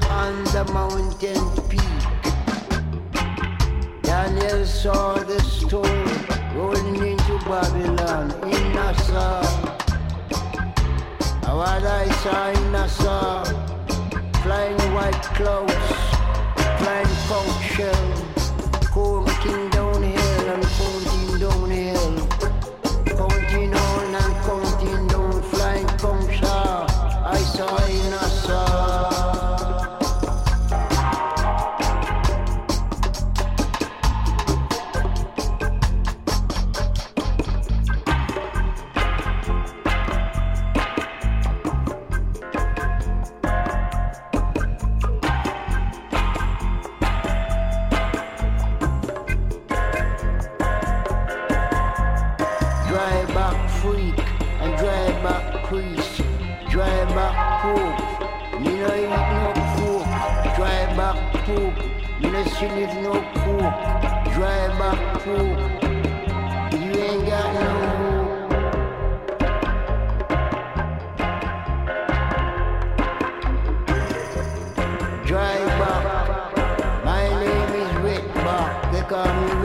on the mountain peak. Daniel saw the stone rolling into Babylon in Nassau. And what I saw in Nassau, flying white clouds, flying conch shell, counting downhill and counting downhill, counting on and counting down, flying conch shell. I saw in Nassau. You need no cook, dry back cook. You ain't got no hook. Dry back. My name is Wet Back. They call me